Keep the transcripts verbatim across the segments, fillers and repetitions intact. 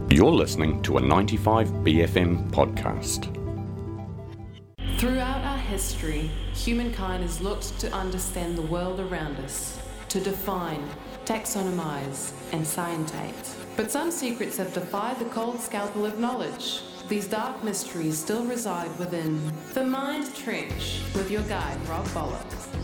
You're listening to a ninety-five B F M podcast. Throughout our history, humankind has looked to understand the world around us, to define, taxonomize, and scientate. But some secrets have defied the cold scalpel of knowledge. These dark mysteries still reside within the Mind Trench with your guide, Rob Bullock.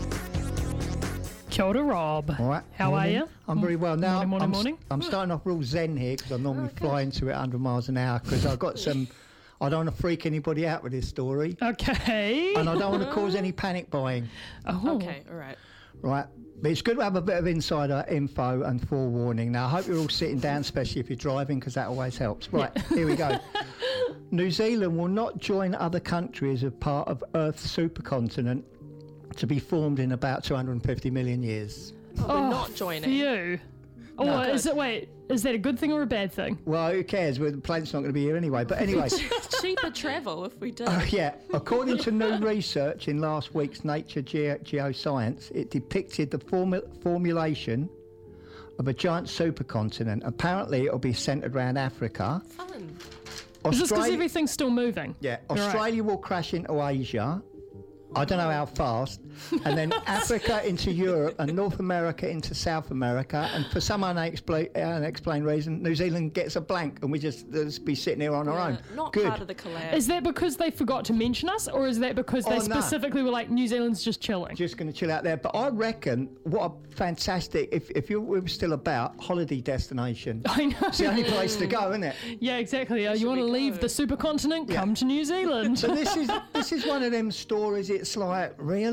Kia ora, Rob. All right. How morning. are you? I'm very well. Now, morning, morning, I'm, morning. I'm starting off real zen here because I normally Oh, fly into it one hundred miles an hour because I've got some... I don't want to freak anybody out with this story. Okay. And I don't want to cause any panic buying. Oh. Okay, all right. Right. But it's good to have a bit of insider info and forewarning. Now, I hope you're all sitting down, especially if you're driving, because that always helps. Right, here we go. New Zealand will not join other countries as part of Earth's supercontinent to be formed in about two hundred fifty million years. Oh, Oh, we're not joining. You. Oh, No. is it, wait, is that a good thing or a bad thing? Well, who cares? Well, the plane's not going to be here anyway. But anyway... Cheaper travel if we did. Uh, yeah, according to new research in last week's Nature Ge- Geoscience, it depicted the formu- formulation of a giant supercontinent. Apparently, it'll be centred around Africa. Fun. Is this because Australia- everything's still moving? yeah, Right. Australia will crash into Asia. I don't know how fast. And then Africa into Europe and North America into South America. And for some unexpla- unexplained reason, New Zealand gets a blank and we just, just be sitting here on our Yeah, own. not Good. part of the collab. Is that because they forgot to mention us, or is that because they Oh, no. specifically were like, New Zealand's just chilling? Just going to chill out there. But I reckon what a fantastic, if, if you were still about, holiday destination. I know. It's the only place to go, isn't it? Yeah, exactly. Uh, you should want to we leave go? the supercontinent? Yeah. Come to New Zealand. So this is this is one of them stories. It's like, really?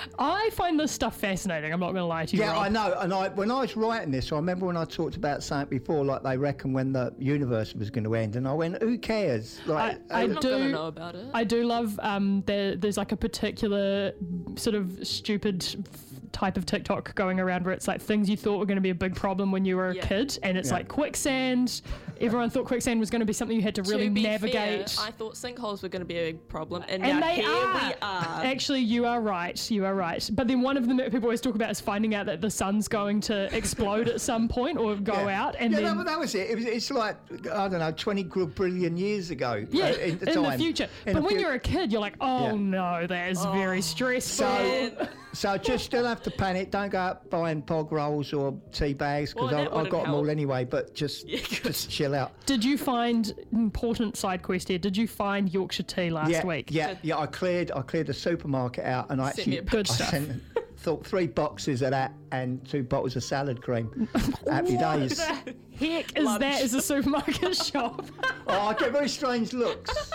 I find this stuff fascinating. I'm not going to lie to you, Yeah, Rob. I know. And I when I was writing this, I remember when I talked about something before, like they reckon when the universe was going to end, and I went, who cares? Like, I- I I'm not do- gonna know about it. I do love um, there, there's like a particular sort of stupid f- type of TikTok going around where it's like things you thought were going to be a big problem when you were a Yeah. kid, and it's Yeah. like quicksand. Everyone thought quicksand was going to be something you had to really to be navigate. fair, I thought sinkholes were going to be a big problem, and, and now they here are. we are. Actually, you are right. You are right. But then one of them that people always talk about is finding out that the sun's going to explode at some point or go yeah. out, and yeah, then that, that was it. It was. It's like I don't know, twenty billion years ago. yeah, uh, in the, in time. the future. In but the when fu- you're a kid, you're like, oh Yeah. no, that is very stressful. So, so just don't have to panic. Don't go out buying pog rolls or tea bags because Well, I that I've wouldn't got them all help. anyway. But just, Yeah, good. just chill out. Did you find important side quest here? Did you find Yorkshire tea last yeah, week? yeah, yeah. I cleared, I cleared the supermarket out, and I Send me actually a Good I stuff. sent, thought three boxes of that and two bottles of salad cream. Happy days. Heck is Lunch. that as a supermarket shop? Oh, I get very strange looks.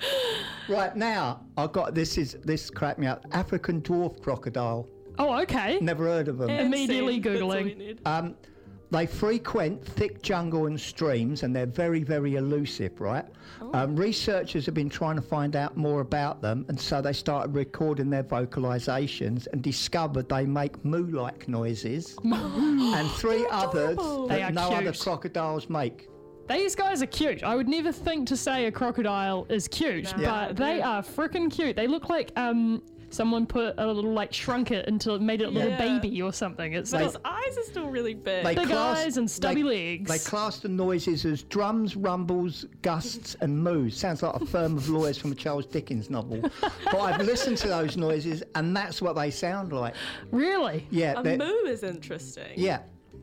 Right now, I got this. Is this cracked me up? African dwarf crocodile. Oh, okay. Never heard of them. And Immediately seen. That's all Googling. we need. Um, they frequent thick jungle and streams, and they're very, very elusive, right? Um, researchers have been trying to find out more about them, and so they started recording their vocalizations and discovered they make moo-like noises, and three others They that are no other cute. crocodiles make. These guys are cute. I would never think to say a crocodile is cute, No. but Yeah. they are freaking cute. They look like um someone put a little like shrunk it into made it a little Yeah. baby or something. It's But like his eyes are still really big. They big class- eyes and stubby they- legs. They class the noises as drums, rumbles, gusts, and moos. Sounds like a firm of lawyers from a Charles Dickens novel. But I've listened to those noises, and that's what they sound like. Really? Yeah, a they're- moo is interesting. yeah.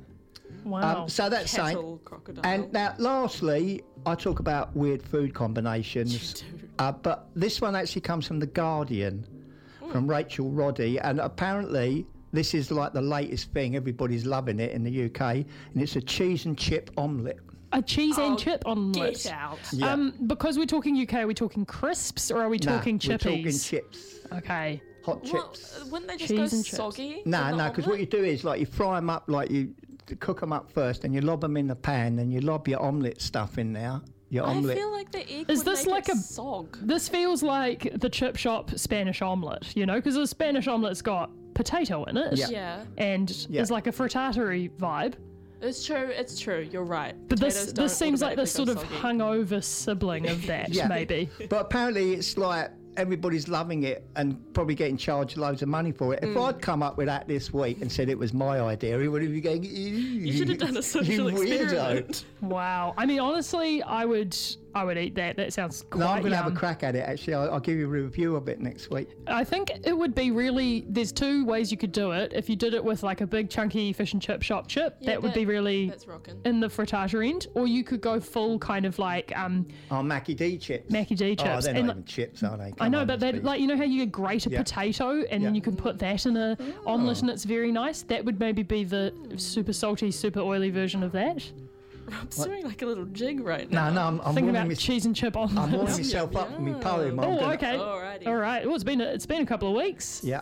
Wow. Um, so that's saying. Kettle crocodile. And now, lastly, I talk about weird food combinations. You do. Uh, but this one actually comes from The Guardian, from Rachel Roddy, and apparently this is like the latest thing. Everybody's loving it in the U K, and it's a cheese and chip omelette. a cheese and Oh, chip omelette. Get out. Yeah. Um, because we're talking U K, are we talking crisps or are we Nah, talking we're talking chippies? chips, Okay. hot Well, chips. uh, wouldn't they just Cheese go and chips. soggy? No, in the no, because what you omelette? do is like you fry them up, like you cook them up first, and you lob them in the pan, and you lob your omelette stuff in there. Your I omelette. feel like the egg Is would this make like it a- sog. This feels like the chip shop Spanish omelette, you know, because the Spanish omelette's got potato in it. Yeah. Yeah, And Yeah. there's like a frittata vibe. it's true. It's true. You're right. But this Potatoes this don't seems like the sort automatically of go soggy. hungover sibling of that, Yeah. maybe. But apparently it's like everybody's loving it and probably getting charged loads of money for it. If I'd come up with that this week and said it was my idea, he would have been going, you should have done a social experiment. Wow. I mean, honestly, I would I would eat that. That sounds quite No, I'm going to have a yum. crack at it, actually. I'll, I'll give you a review of it next week. I think it would be really, there's two ways you could do it. If you did it with like a big chunky fish and chip shop chip, Yeah, that would be really That's rocking. in the frittata end. Or you could go full kind of like um, Oh, Mackie D chips. Mackie D chips. Oh, they're And not li- even chips, are they? I Come know, on, but let's that, be- like, you know how you grate a Yeah. potato and Yeah. you can put that in a omelette and it's very nice? That would maybe be the super salty, super oily version of that. Rob's doing like a little jig right No, now. no, I'm, I'm Think warming, about mys- cheese and chip omelette. I'm warming myself up for my poem. I'm Oh, gonna- okay. Alrighty. All right. Well, it's been a, it's been a couple of weeks. Yeah.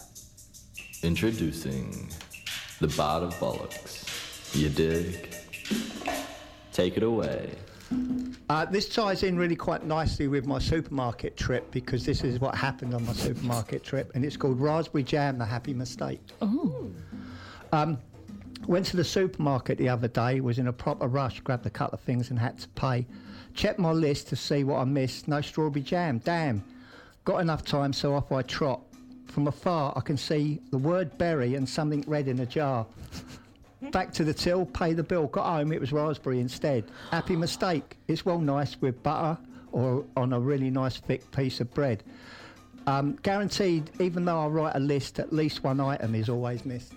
Introducing the Bard of Bollocks. You dig? Take it away. Uh, this ties in really quite nicely with my supermarket trip because this is what happened on my supermarket trip, and it's called Raspberry Jam, the Happy Mistake. Oh. Um, went to the supermarket the other day, was in a proper rush, grabbed a couple of things and had to pay. Checked my list to see what I missed. No strawberry jam. Damn. Got enough time, so off I trot. From afar, I can see the word berry and something red in a jar. Back to the till, pay the bill. Got home, it was raspberry instead. Happy mistake. It's well nice with butter or on a really nice thick piece of bread. Um, guaranteed, even though I write a list, at least one item is always missed.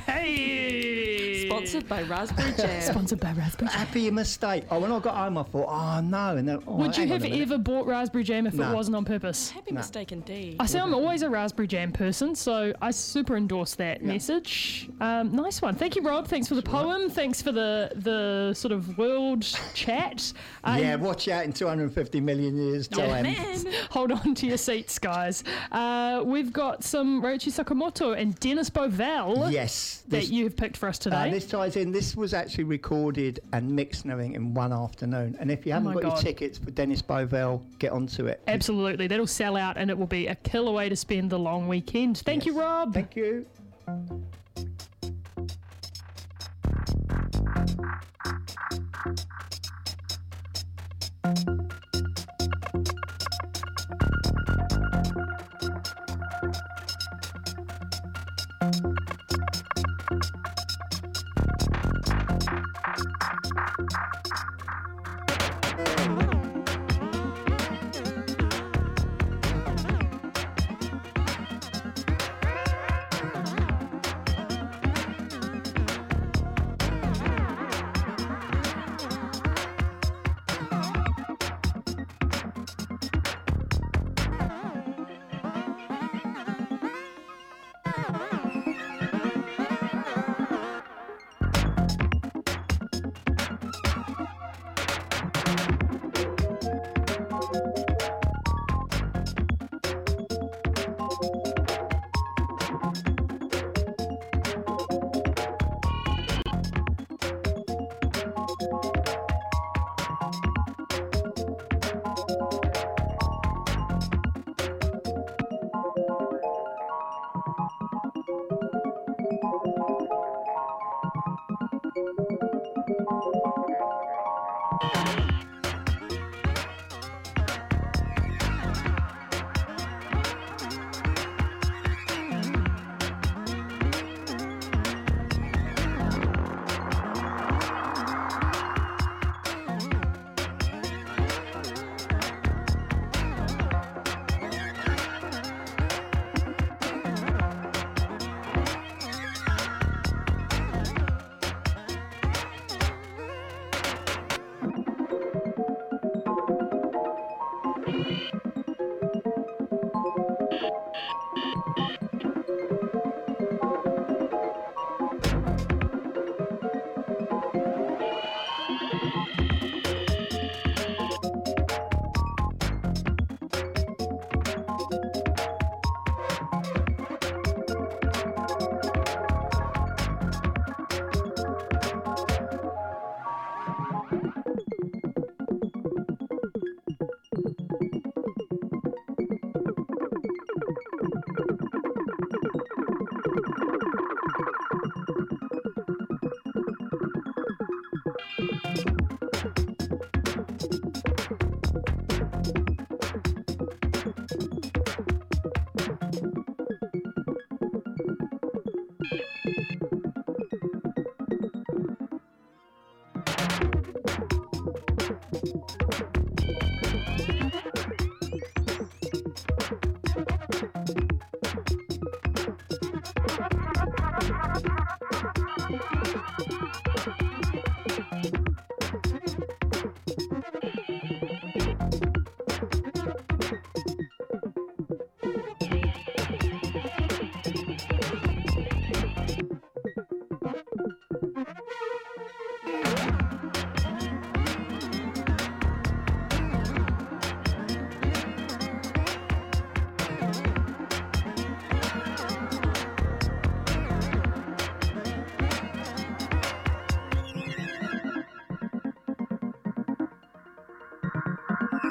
Hey! Sponsored by Raspberry Jam. Sponsored by Raspberry Jam. Happy mistake. Oh, when I got home, I thought, oh no. And then, oh, Would you hang on have a minute. ever bought raspberry jam if No. it wasn't on purpose? Happy No. mistake indeed. I say I'm always a raspberry jam person, so I super endorse that Yeah. message. Um, nice one. Thank you, Rob. Thanks for the poem. Thanks for the the sort of world chat. Um, Yeah, watch out in two hundred fifty million years' Yeah, time. man. Hold on to your seats, guys. Uh, we've got some Roichi Sakamoto and Dennis Bovell Yes. that This, you have picked for us uh, today. this ties in. This was actually recorded and mixed and everything in one afternoon. And if you haven't my got your God. tickets for Dennis Bovell, get onto it. Absolutely. That'll sell out and it will be a killer way to spend the long weekend. Thank you, Yes. Rob. Thank you.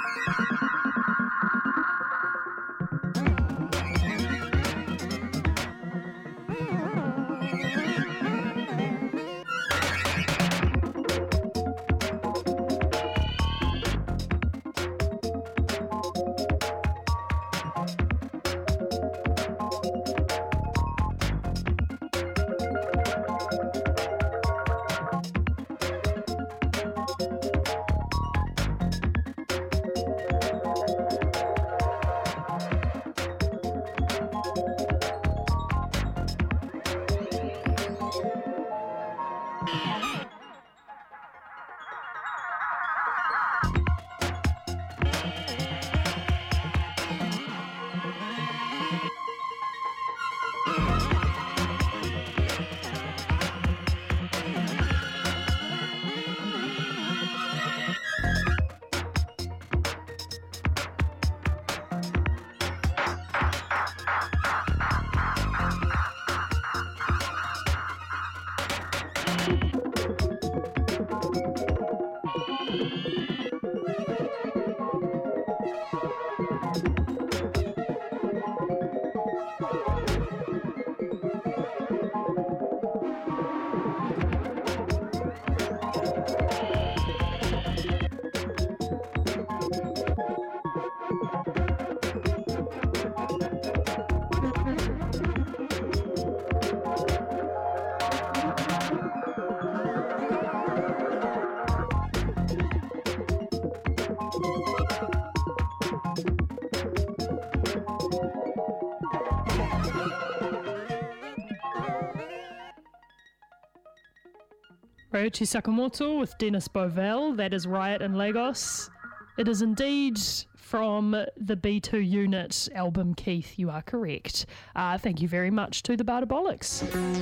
Ryuichi Sakamoto with Dennis Bovell. That is Riot in Lagos. It is indeed from the B two Unit album, Keith. You are correct. Uh, thank you very much to the Bada Bollocks.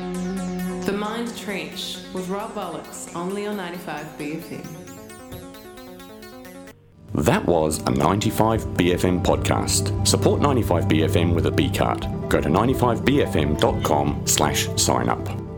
The Mind Trench with Rob Bollocks, only on ninety-five B F M. That was a ninety-five B F M podcast. Support ninety-five B F M with a B card. Go to ninety-five B F M dot com slash sign up.